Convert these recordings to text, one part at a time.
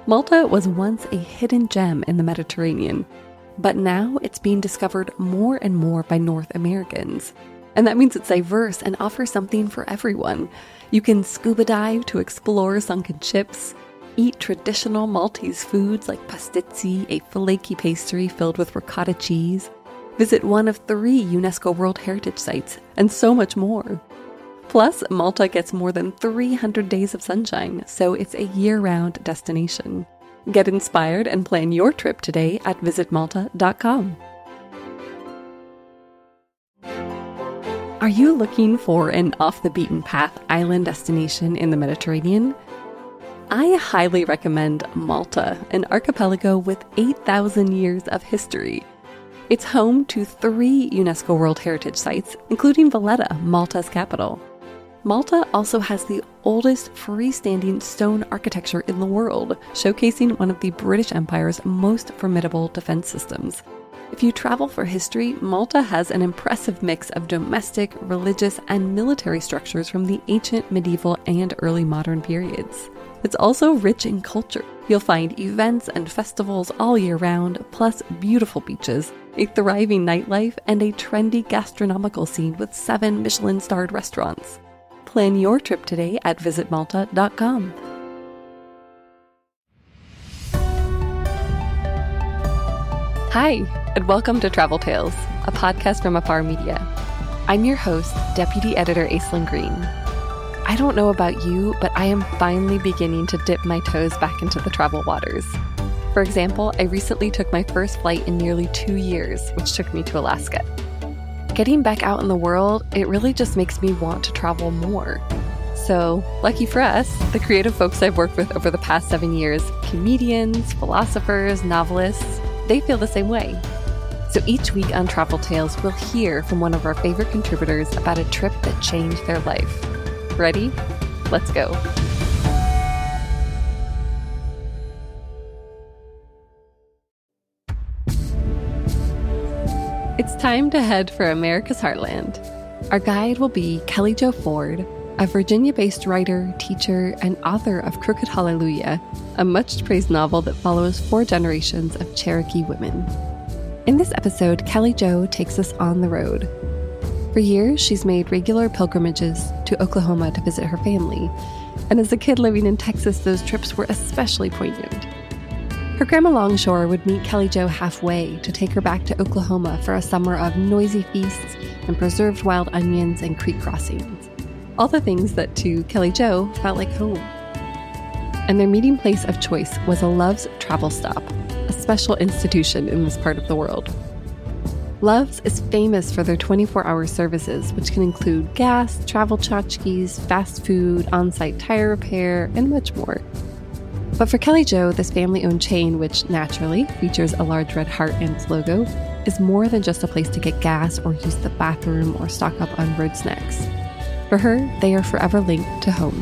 Malta was once a hidden gem in the Mediterranean, but now it's being discovered more and more by North Americans. And that means it's diverse and offers something for everyone. You can scuba dive to explore sunken ships, eat traditional Maltese foods like pastizzi, a flaky pastry filled with ricotta cheese, visit one of 3 UNESCO World Heritage Sites, and so much more. Plus, Malta gets more than 300 days of sunshine, so it's a year-round destination. Get inspired and plan your trip today at visitmalta.com. Are you looking for an off-the-beaten-path island destination in the Mediterranean? I highly recommend Malta, an archipelago with 8,000 years of history. It's home to 3 UNESCO World Heritage Sites, including Valletta, Malta's capital. Malta also has the oldest freestanding stone architecture in the world, showcasing one of the British Empire's most formidable defense systems. If you travel for history, Malta has an impressive mix of domestic, religious, and military structures from the ancient, medieval, and early modern periods. It's also rich in culture. You'll find events and festivals all year round, plus beautiful beaches, a thriving nightlife, and a trendy gastronomical scene with 7 Michelin-starred restaurants. Plan your trip today at visitmalta.com. Hi, and welcome to Travel Tales, a podcast from Afar Media. I'm your host, Deputy Editor Aislinn Green. I don't know about you, but I am finally beginning to dip my toes back into the travel waters. For example, I recently took my first flight in nearly 2 years, which took me to Alaska. Getting back out in the world, it really just makes me want to travel more. So, lucky for us, the creative folks I've worked with over the past 7 years, comedians, philosophers, novelists, they feel the same way. So each week on Travel Tales, we'll hear from one of our favorite contributors about a trip that changed their life. Ready? Let's go. It's time to head for America's Heartland. Our guide will be Kelly Jo Ford, a Virginia-based writer, teacher, and author of Crooked Hallelujah, a much-praised novel that follows 4 generations of Cherokee women. In this episode, Kelly Jo takes us on the road. For years, she's made regular pilgrimages to Oklahoma to visit her family, and as a kid living in Texas, those trips were especially poignant. Her grandma Longshore would meet Kelly Jo halfway to take her back to Oklahoma for a summer of noisy feasts and preserved wild onions and creek crossings. All the things that to Kelly Jo felt like home. And their meeting place of choice was a Love's Travel Stop, a special institution in this part of the world. Love's is famous for their 24-hour services, which can include gas, travel tchotchkes, fast food, on-site tire repair, and much more. But for Kelly Jo, this family-owned chain, which naturally features a large red heart in its logo, is more than just a place to get gas or use the bathroom or stock up on road snacks. For her, they are forever linked to home.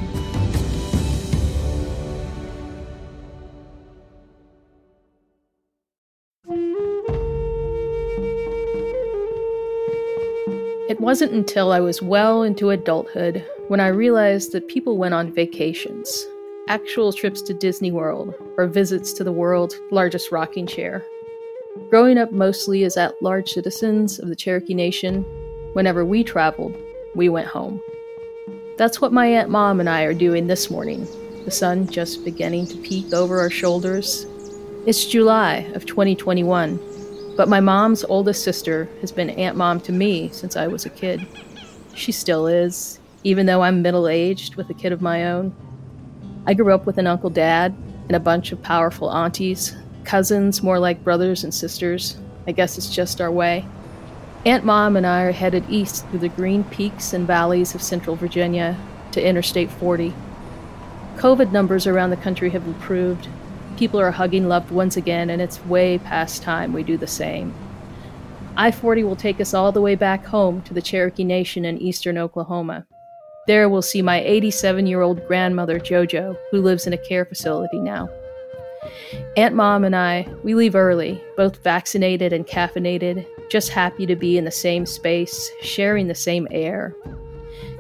It wasn't until I was well into adulthood when I realized that people went on vacations. Actual trips to Disney World, or visits to the world's largest rocking chair. Growing up mostly as at-large citizens of the Cherokee Nation, whenever we traveled, we went home. That's what my Aunt Mom and I are doing this morning, the sun just beginning to peek over our shoulders. It's July of 2021, but my mom's oldest sister has been Aunt Mom to me since I was a kid. She still is, even though I'm middle-aged with a kid of my own. I grew up with an Uncle Dad and a bunch of powerful aunties, cousins more like brothers and sisters. I guess it's just our way. Aunt Mom and I are headed east through the green peaks and valleys of central Virginia to Interstate 40. COVID numbers around the country have improved. People are hugging loved ones again, and it's way past time we do the same. I-40 will take us all the way back home to the Cherokee Nation in eastern Oklahoma. There we'll see my 87-year-old grandmother, JoJo, who lives in a care facility now. Aunt Mom and I, we leave early, both vaccinated and caffeinated, just happy to be in the same space, sharing the same air.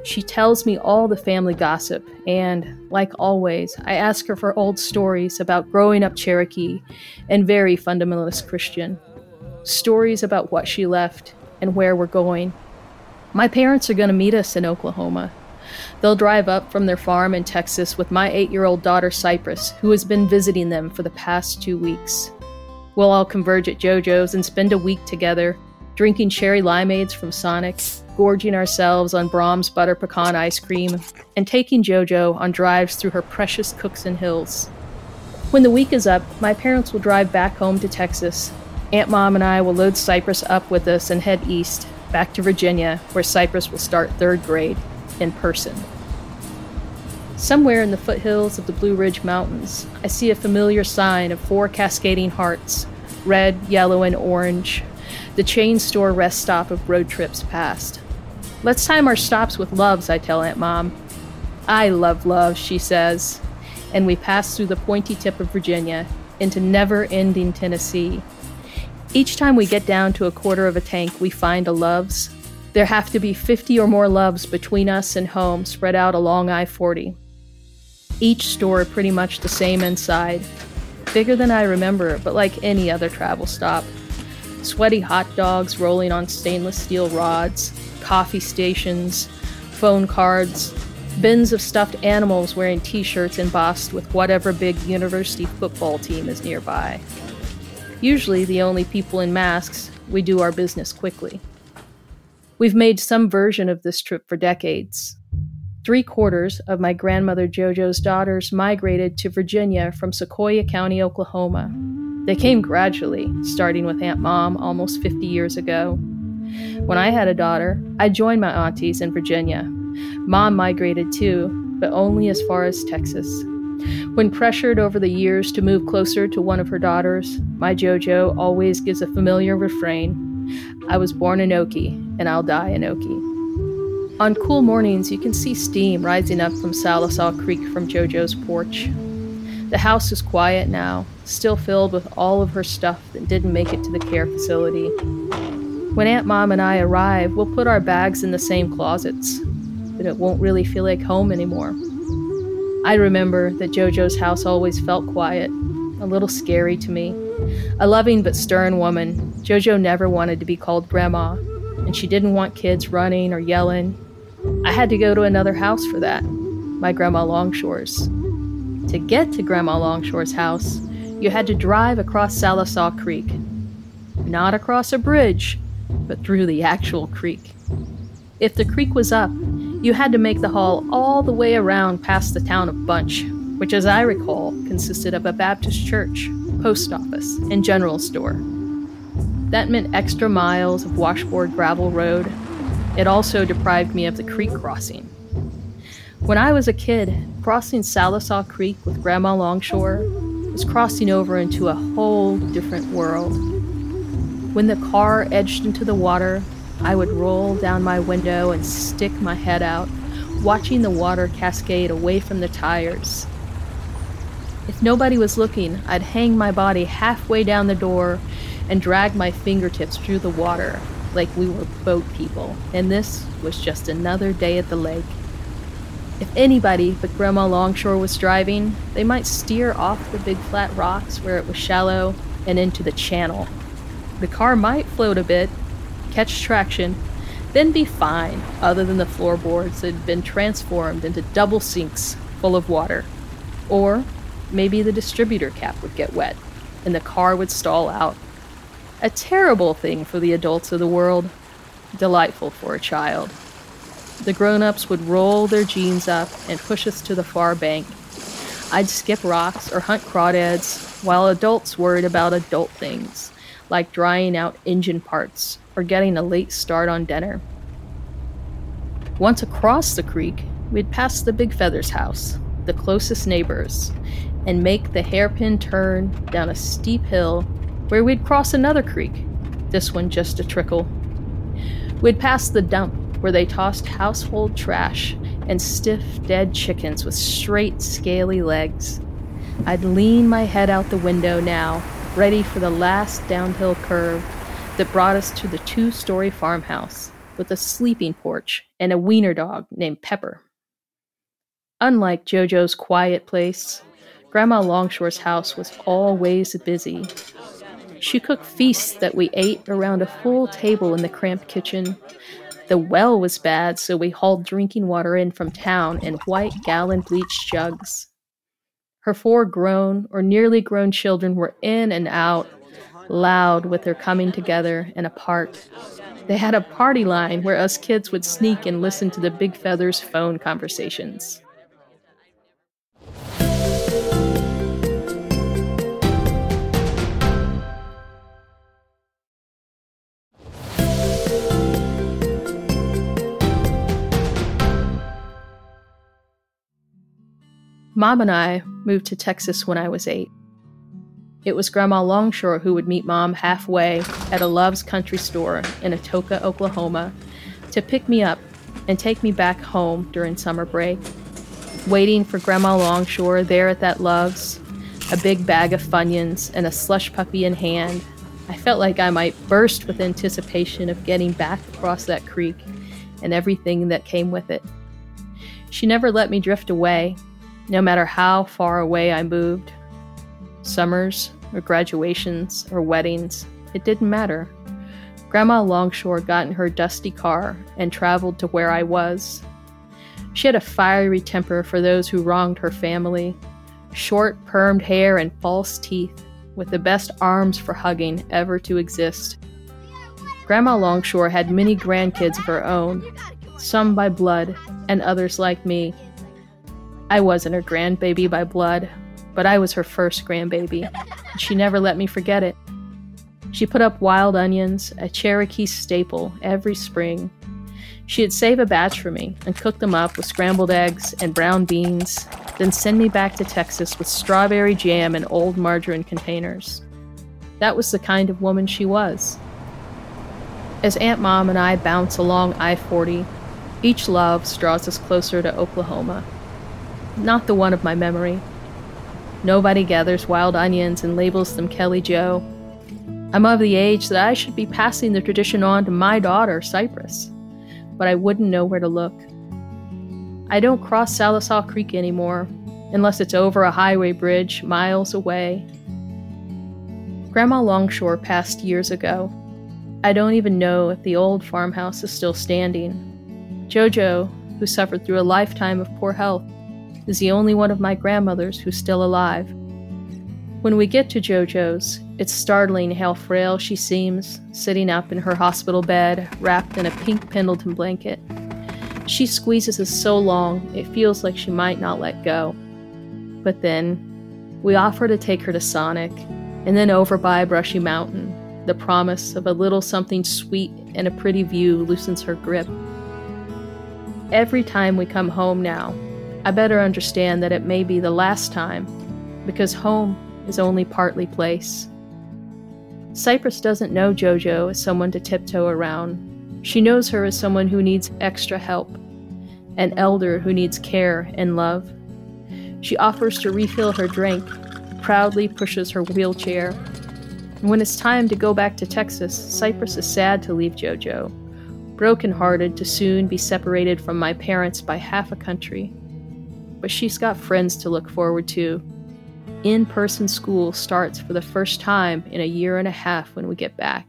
She tells me all the family gossip, and, like always, I ask her for old stories about growing up Cherokee and very fundamentalist Christian. Stories about what she left and where we're going. My parents are going to meet us in Oklahoma. They'll drive up from their farm in Texas with my 8-year-old daughter Cypress, who has been visiting them for the past 2 weeks. We'll all converge at JoJo's and spend a week together, drinking cherry limeades from Sonic, gorging ourselves on Brahms butter pecan ice cream, and taking JoJo on drives through her precious Cookson Hills. When the week is up, my parents will drive back home to Texas. Aunt Mom and I will load Cypress up with us and head east, back to Virginia, where Cypress will start 3rd grade, in person. Somewhere in the foothills of the Blue Ridge Mountains, I see a familiar sign of 4 cascading hearts, red, yellow, and orange, the chain store rest stop of road trips past. Let's time our stops with Love's, I tell Aunt Mom. I love Love's, she says, and we pass through the pointy tip of Virginia into never-ending Tennessee. Each time we get down to a quarter of a tank, we find a Love's. There have to be 50 or more Love's between us and home, spread out along I-40. Each store pretty much the same inside. Bigger than I remember, but like any other travel stop. Sweaty hot dogs rolling on stainless steel rods, coffee stations, phone cards, bins of stuffed animals wearing t-shirts embossed with whatever big university football team is nearby. Usually the only people in masks, we do our business quickly. We've made some version of this trip for decades. 3/4 of my grandmother JoJo's daughters migrated to Virginia from Sequoyah County, Oklahoma. They came gradually, starting with Aunt Mom almost 50 years ago. When I had a daughter, I joined my aunties in Virginia. Mom migrated too, but only as far as Texas. When pressured over the years to move closer to one of her daughters, my JoJo always gives a familiar refrain: I was born in Okie, and I'll die in Okie. On cool mornings, you can see steam rising up from Salisaw Creek from JoJo's porch. The house is quiet now, still filled with all of her stuff that didn't make it to the care facility. When Aunt Mom and I arrive, we'll put our bags in the same closets, but it won't really feel like home anymore. I remember that JoJo's house always felt quiet, a little scary to me. A loving but stern woman, JoJo never wanted to be called Grandma, and she didn't want kids running or yelling. I had to go to another house for that, my Grandma Longshore's. To get to Grandma Longshore's house, you had to drive across Salisaw Creek. Not across a bridge, but through the actual creek. If the creek was up, you had to make the haul all the way around past the town of Bunch, which, as I recall, consisted of a Baptist church, post office, and general store. That meant extra miles of washboard gravel road. It also deprived me of the creek crossing. When I was a kid, crossing Salisaw Creek with Grandma Longshore was crossing over into a whole different world. When the car edged into the water, I would roll down my window and stick my head out, watching the water cascade away from the tires. If nobody was looking, I'd hang my body halfway down the door and drag my fingertips through the water like we were boat people, and this was just another day at the lake. If anybody but Grandma Longshore was driving, they might steer off the big flat rocks where it was shallow and into the channel. The car might float a bit, catch traction, then be fine, other than the floorboards that had been transformed into double sinks full of water. Or maybe the distributor cap would get wet, and the car would stall out. A terrible thing for the adults of the world, delightful for a child. The grown-ups would roll their jeans up and push us to the far bank. I'd skip rocks or hunt crawdads, while adults worried about adult things, like drying out engine parts or getting a late start on dinner. Once across the creek, we'd pass the Big Feathers house, the closest neighbors, and make the hairpin turn down a steep hill where we'd cross another creek, this one just a trickle. We'd pass the dump where they tossed household trash and stiff, dead chickens with straight, scaly legs. I'd lean my head out the window now, ready for the last downhill curve that brought us to the 2-story farmhouse, with a sleeping porch and a wiener dog named Pepper. Unlike JoJo's quiet place, Grandma Longshore's house was always busy. She cooked feasts that we ate around a full table in the cramped kitchen. The well was bad, so we hauled drinking water in from town in white gallon bleached jugs. Her 4 grown or nearly grown children were in and out, loud with their coming together and apart. They had a party line where us kids would sneak and listen to the Big Feathers' phone conversations. Mom and I moved to Texas when I was 8. It was Grandma Longshore who would meet Mom halfway at a Love's Country store in Atoka, Oklahoma, to pick me up and take me back home during summer break. Waiting for Grandma Longshore there at that Love's, a big bag of Funyuns and a slush puppy in hand, I felt like I might burst with anticipation of getting back across that creek and everything that came with it. She never let me drift away, no matter how far away I moved. Summers, or graduations, or weddings, it didn't matter. Grandma Longshore got in her dusty car and traveled to where I was. She had a fiery temper for those who wronged her family, short permed hair and false teeth, with the best arms for hugging ever to exist. Grandma Longshore had many grandkids of her own, some by blood and others like me. I wasn't her grandbaby by blood, but I was her first grandbaby, and she never let me forget it. She put up wild onions, a Cherokee staple, every spring. She'd save a batch for me and cook them up with scrambled eggs and brown beans, then send me back to Texas with strawberry jam in old margarine containers. That was the kind of woman she was. As Aunt Mom and I bounce along I-40, each Love's draws us closer to Oklahoma. Not the one of my memory. Nobody gathers wild onions and labels them Kelly Joe. I'm of the age that I should be passing the tradition on to my daughter, Cypress, but I wouldn't know where to look. I don't cross Salisaw Creek anymore, unless it's over a highway bridge miles away. Grandma Longshore passed years ago. I don't even know if the old farmhouse is still standing. JoJo, who suffered through a lifetime of poor health, is the only one of my grandmothers who's still alive. When we get to JoJo's, it's startling how frail she seems, sitting up in her hospital bed, wrapped in a pink Pendleton blanket. She squeezes us so long, it feels like she might not let go. But then, we offer to take her to Sonic, and then over by Brushy Mountain. The promise of a little something sweet and a pretty view loosens her grip. Every time we come home now, I better understand that it may be the last time, because home is only partly place. Cypress doesn't know JoJo as someone to tiptoe around. She knows her as someone who needs extra help, an elder who needs care and love. She offers to refill her drink, proudly pushes her wheelchair. And when it's time to go back to Texas, Cypress is sad to leave JoJo, brokenhearted to soon be separated from my parents by half a country. But she's got friends to look forward to. In-person school starts for the first time in a year and a half when we get back.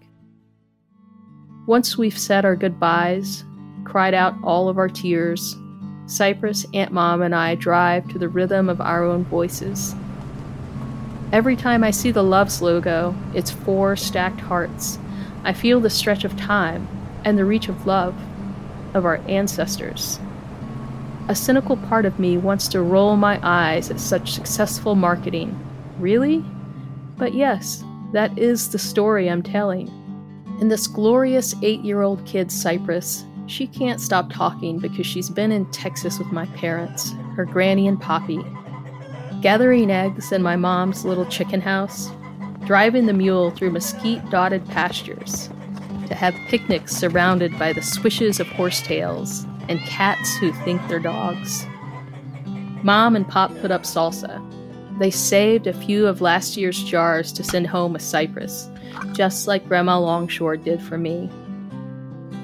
Once we've said our goodbyes, cried out all of our tears, Cypress, Aunt Mom, and I drive to the rhythm of our own voices. Every time I see the Love's logo, its 4 stacked hearts, I feel the stretch of time and the reach of love, of our ancestors. A cynical part of me wants to roll my eyes at such successful marketing. Really? But yes, that is the story I'm telling. And this glorious 8-year-old kid, Cypress, she can't stop talking because she's been in Texas with my parents, her granny and poppy, gathering eggs in my mom's little chicken house, driving the mule through mesquite-dotted pastures, to have picnics surrounded by the swishes of horsetails and cats who think they're dogs. Mom and Pop put up salsa. They saved a few of last year's jars to send home with Cypress, just like Grandma Longshore did for me.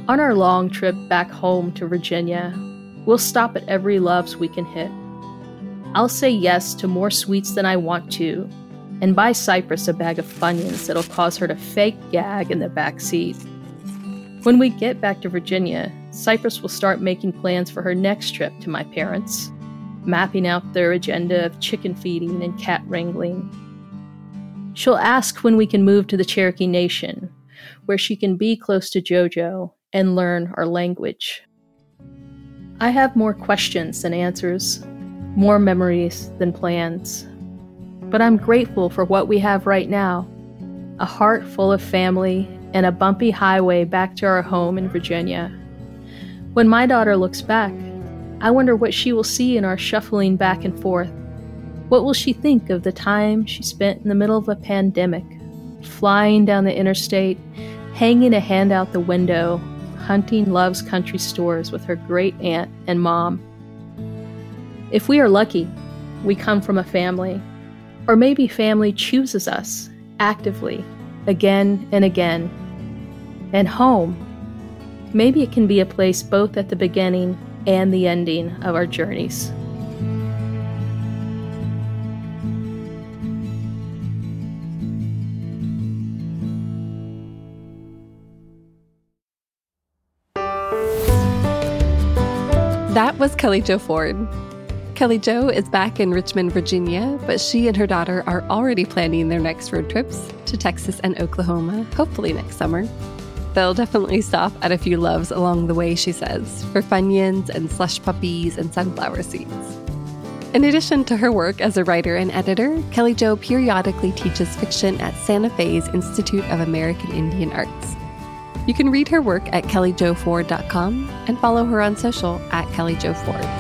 On our long trip back home to Virginia, we'll stop at every Love's we can hit. I'll say yes to more sweets than I want to, and buy Cypress a bag of Funyuns that'll cause her to fake gag in the back seat. When we get back to Virginia, Cypress will start making plans for her next trip to my parents, mapping out their agenda of chicken feeding and cat wrangling. She'll ask when we can move to the Cherokee Nation, where she can be close to JoJo and learn our language. I have more questions than answers, more memories than plans. But I'm grateful for what we have right now, a heart full of family and a bumpy highway back to our home in Virginia. When my daughter looks back, I wonder what she will see in our shuffling back and forth. What will she think of the time she spent in the middle of a pandemic, flying down the interstate, hanging a hand out the window, hunting Love's country stores with her great aunt and mom? If we are lucky, we come from a family, or maybe family chooses us actively, again and again. And home, maybe it can be a place both at the beginning and the ending of our journeys. That was Kelly Jo Ford. Kelly Jo is back in Richmond, Virginia, but she and her daughter are already planning their next road trips to Texas and Oklahoma, hopefully next summer. They'll definitely stop at a few Loves along the way, she says, for Funyuns and slush puppies and sunflower seeds. In addition to her work as a writer and editor, Kelly Jo periodically teaches fiction at Santa Fe's Institute of American Indian Arts. You can read her work at kellykjoford.com and follow her on social at kellykjoford.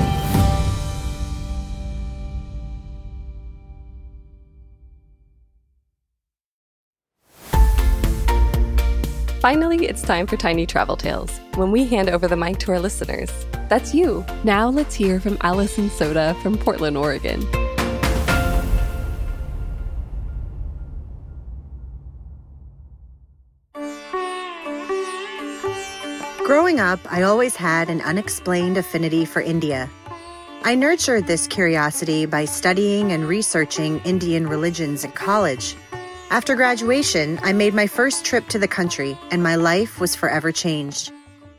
Finally, it's time for Tiny Travel Tales, when we hand over the mic to our listeners. That's you. Now let's hear from Allison Soda from Portland, Oregon. Growing up, I always had an unexplained affinity for India. I nurtured this curiosity by studying and researching Indian religions in college. After graduation, I made my first trip to the country, and my life was forever changed.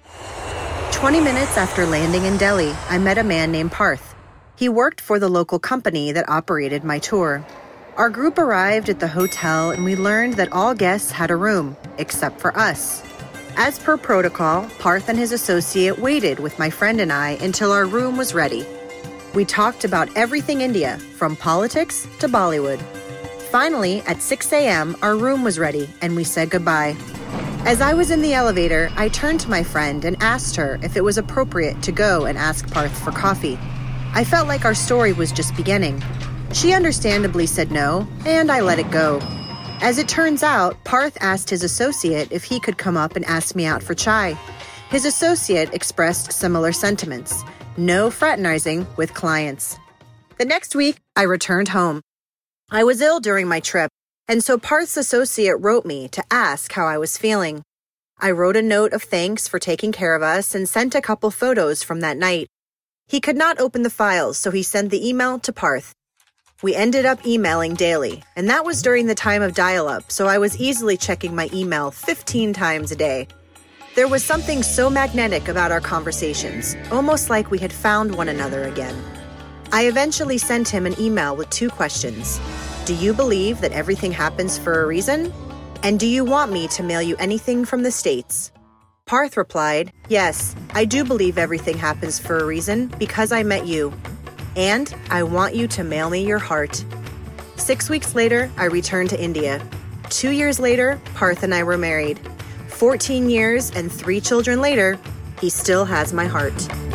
20 minutes after landing in Delhi, I met a man named Parth. He worked for the local company that operated my tour. Our group arrived at the hotel, and we learned that all guests had a room, except for us. As per protocol, Parth and his associate waited with my friend and I until our room was ready. We talked about everything India, from politics to Bollywood. Finally, at 6 a.m., our room was ready, and we said goodbye. As I was in the elevator, I turned to my friend and asked her if it was appropriate to go and ask Parth for coffee. I felt like our story was just beginning. She understandably said no, and I let it go. As it turns out, Parth asked his associate if he could come up and ask me out for chai. His associate expressed similar sentiments. No fraternizing with clients. The next week, I returned home. I was ill during my trip, and so Parth's associate wrote me to ask how I was feeling. I wrote a note of thanks for taking care of us and sent a couple photos from that night. He could not open the files, so he sent the email to Parth. We ended up emailing daily, and that was during the time of dial-up, so I was easily checking my email 15 times a day. There was something so magnetic about our conversations, almost like we had found one another again. I eventually sent him an email with 2 questions. Do you believe that everything happens for a reason? And do you want me to mail you anything from the States? Parth replied, yes, I do believe everything happens for a reason because I met you. And I want you to mail me your heart. 6 weeks later, I returned to India. 2 years later, Parth and I were married. 14 years and 3 children later, he still has my heart.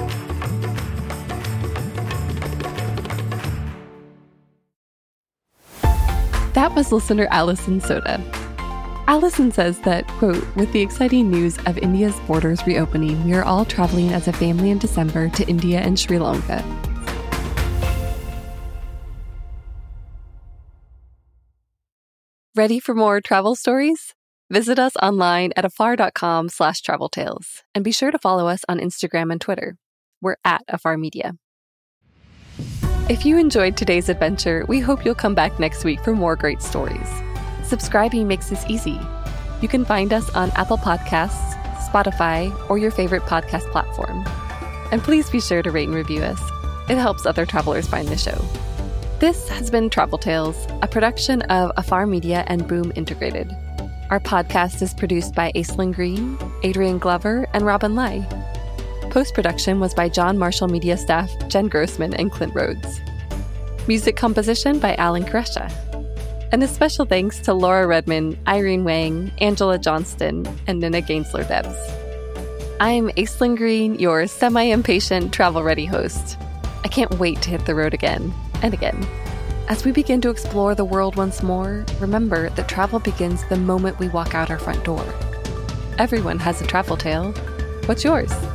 That was listener Allison Soda. Allison says that, quote, with the exciting news of India's borders reopening, we are all traveling as a family in December to India and Sri Lanka. Ready for more travel stories? Visit us online at afar.com/traveltales, and be sure to follow us on Instagram and Twitter. We're at Afar Media. If you enjoyed today's adventure, we hope you'll come back next week for more great stories. Subscribing makes this easy. You can find us on Apple Podcasts, Spotify, or your favorite podcast platform. And please be sure to rate and review us. It helps other travelers find the show. This has been Travel Tales, a production of Afar Media and Boom Integrated. Our podcast is produced by Aislinn Green, Adrian Glover, and Robin Lai. Post-production was by John Marshall Media staff Jen Grossman and Clint Rhodes. Music composition by Alan Koresha. And a special thanks to Laura Redman, Irene Wang, Angela Johnston, and Nina Gainsler-Debs. I'm Aislinn Green, your semi-impatient, travel-ready host. I can't wait to hit the road again and again. As we begin to explore the world once more, remember that travel begins the moment we walk out our front door. Everyone has a travel tale. What's yours?